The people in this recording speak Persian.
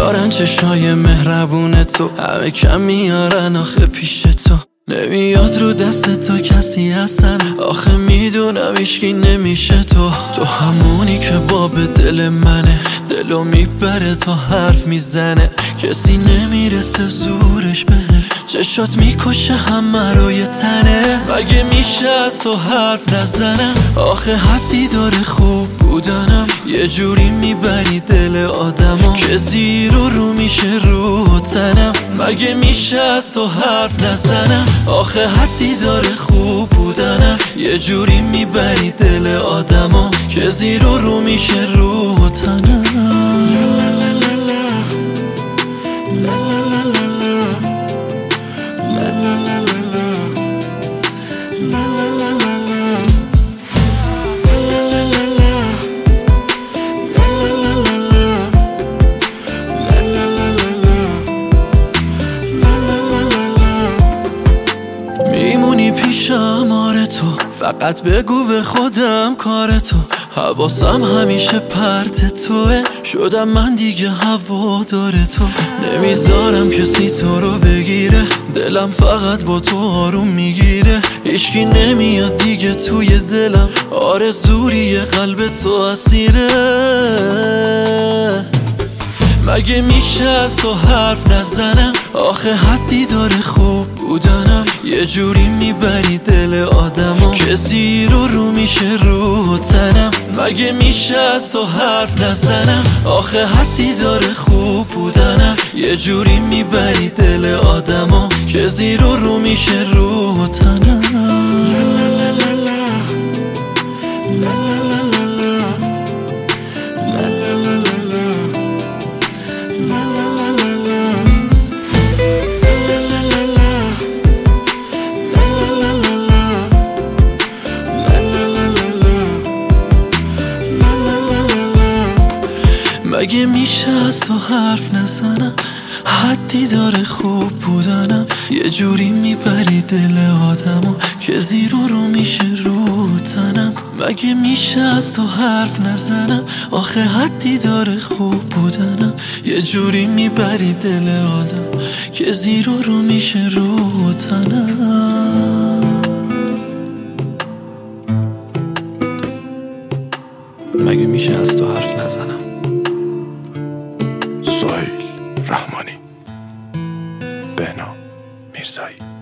دارن چشای مهربون تو، همه کم میارن آخه پیش تو. نمیاد رو دست تو کسی هستن، آخه میدونم هیچکی نمیشه تو همونی که باب دل منه، دلو میبره تا حرف میزنه، کسی نمیرسه زورش بهت، چشات میکشه همه رو یه تنه. مگه میشه از تو حرف نزنم، آخه حدی داره خوب بودنم، یه جوری میبری دل آدمو که زیر و رو میشه رو تنم. مگه میشه از تو حرف نزنم، آخه حدی داره خوب بودنم، یه جوری میبری دل آدمو که زیر و رو میشه رو تنم. میمونی پیشم آره تو، فقط بگو به خودم کار تو، حواسم همیشه پرت توه، شدم من دیگه هوادار تو. نمیذارم کسی تو رو بگیره، دلم فقط با تو آروم میگیره، هیچکی نمیاد دیگه توی دلم، آرزوی قلب تو اسیره. مگه میشه از تو حرف نزنم، آخه حدی داره خوب بودنم، یه جوری میبری دل آدمو که زیر و رو میشه رو تنم. مگه میشه از تو حرف نزنم، آخه حدی داره خوب بودنم، یه جوری میبری دل آدمو که زیر و رو میشه رو تنم. مگه میشه از تو حرف نزنم، حدی داره خوب بودنم، یه جوری میبری دل آدمو که زیر و رو میشه رو تنم. مگه میشه از تو حرف نزنم، آخه حدی داره خوب بودنم، یه جوری میبری دل آدم که زیر و رو میشه رو تنم. مگه میشه از تو حرف نزنم. سهیل رحمانی، بهنام میرزایی.